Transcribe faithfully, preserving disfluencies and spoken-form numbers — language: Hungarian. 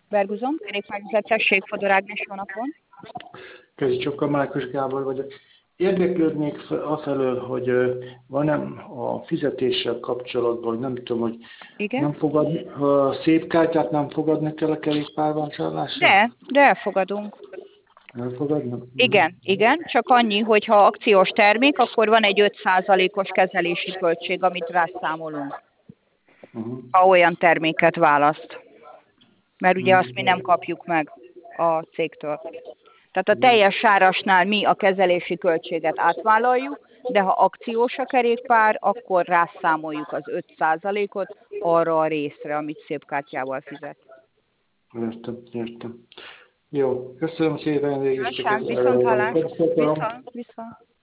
Berguzon, kerékpárvezetőség, Fodor Ágnes, jó napon. Közi Csokka, Márkus Gábor vagyok. Érdeklődnék afelől, hogy van-e a fizetéssel kapcsolatban, hogy nem tudom, hogy Igen? nem fogad, a szép kártyát nem fogadnak el a kerékpárvásárlásra? De, de elfogadunk. Elfogadnak? Igen, igen, csak annyi, hogy ha akciós termék, akkor van egy öt százalékos kezelési költség, amit rászámolunk, Uh-huh. ha olyan terméket választ. Mert ugye Uh-huh. azt mi nem kapjuk meg a cégtől. Tehát a teljes árasnál mi a kezelési költséget átvállaljuk, de ha akciós a kerékpár, akkor rászámoljuk az öt százalékot arra a részre, amit szép kártyával fizet. Értem, értem. Jó, köszönöm szépen, végig csak Viszont hallás. Viszont, viszont.